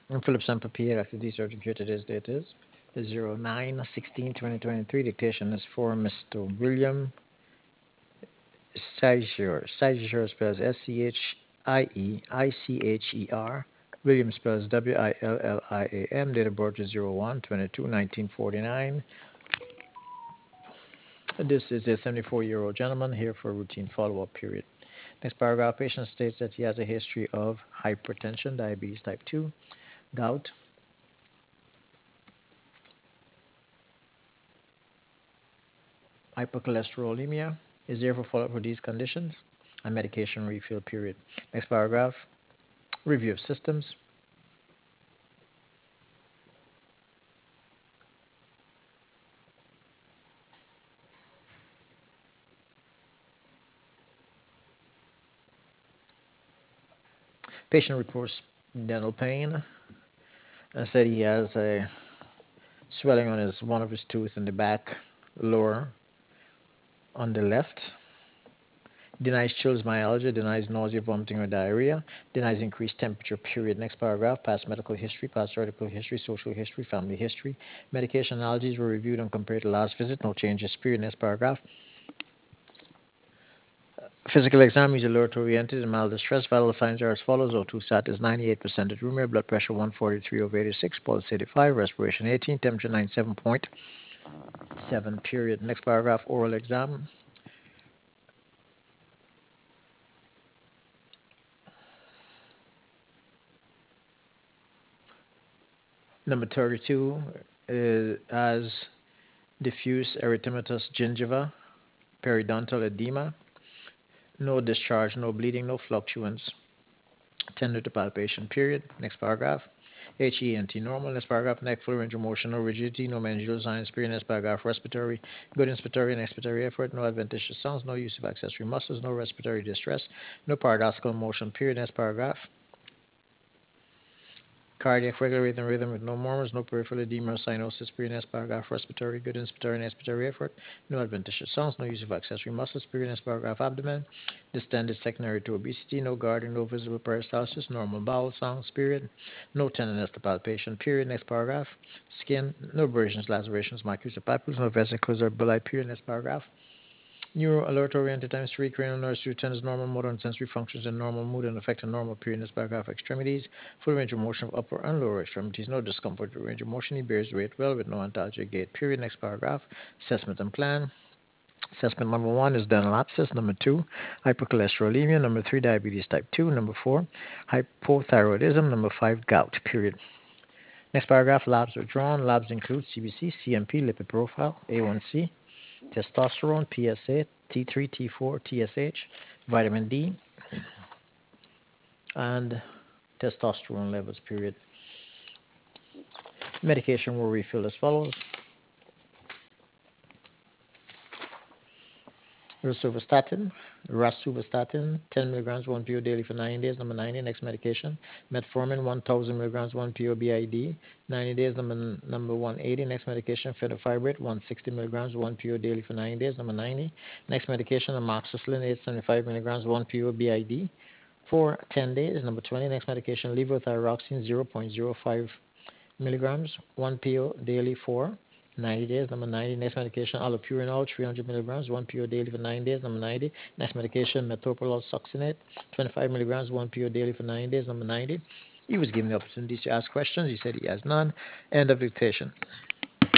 And Phillips and Papier, activity surgeon here today's date is 09/16/2023. Dictation is for Mr. William Scheicher. Scheicher spells Schieiccher. William spells William. Date of birth is 01/22/1949. This is a 74-year-old gentleman here for a routine follow-up period. Next paragraph, patient states that he has a history of hypertension, diabetes type 2, gout, hypercholesterolemia, is there for follow-up for these conditions, and medication refill period. Next paragraph, review of systems. Patient reports dental pain and said he has a swelling on his one of his tooth in the back lower on the left. Denies chills, myalgia, denies nausea, vomiting, or diarrhea, denies increased temperature, period. Next paragraph, past medical history, past article history, social history, family history. Medication allergies were reviewed and compared to last visit, no changes, period. Next paragraph, physical exam is alert oriented and mild distress. Vital signs are as follows: O2 sat is 98% at room air, blood pressure 143 over 86, pulse 85, respiration 18, temperature 97.7, period. Next paragraph, oral exam. Number 32 is as diffuse erythematous gingiva, periodontal edema, no discharge, no bleeding, no fluctuance, tender to palpation, period. Next paragraph. HENT normal. Next paragraph. Neck full range of motion, no rigidity, no meningeal signs, period. Next paragraph. Respiratory, good inspiratory and expiratory effort, no adventitious sounds, no use of accessory muscles, no respiratory distress, no paradoxical motion, period. Next paragraph. Cardiac regular rhythm with no murmurs, no peripheral edema or cyanosis, period. Paragraph. Respiratory, good inspiratory and expiratory effort, no adventitious sounds, no use of accessory muscles, period. Paragraph. Abdomen, distended secondary to obesity, no guarding, no visible peristalsis, normal bowel sounds, period. No tenderness to palpation, period. Next paragraph. Skin, no abrasions, lacerations, macules or papules, no vesicles or bulli, period. Next paragraph. Neuro alert oriented times 3 cranial nerves to attend normal motor and sensory functions in normal mood and affect a normal period. This paragraph. Extremities, full range of motion of upper and lower extremities, no discomfort with range of motion. He bears weight well with no antalgia gait, period. Next paragraph. Assessment and plan. Assessment number 1 is dental abscess. Number 2, hypercholesterolemia. Number 3, diabetes type 2. Number 4, hypothyroidism. Number 5, gout, period. Next paragraph. Labs are drawn. Labs include CBC, CMP, lipid profile, A1C, testosterone, PSA, T3, T4, TSH, vitamin D, and testosterone levels, period. Medication will refill as follows: rosuvastatin, 10 milligrams 1 PO daily for 90 days. Number 90, next medication. Metformin, 1000 milligrams 1 PO BID, 90 days. Number 180, next medication. Fenofibrate, 160 milligrams 1 PO daily for 90 days. Number 90, next medication. Amoxicillin, 875 milligrams 1 PO BID for 10 days. Number 20, next medication. Levothyroxine, 0.05 milligrams 1 PO daily for 90 days. Number 90, next medication, allopurinol, 300 milligrams, 1 PO daily for 9 days. Number 90, next medication, metoprolol succinate, 25 milligrams, 1 PO daily for 9 days. Number 90, he was given the opportunity to ask questions. He said he has none. End of dictation.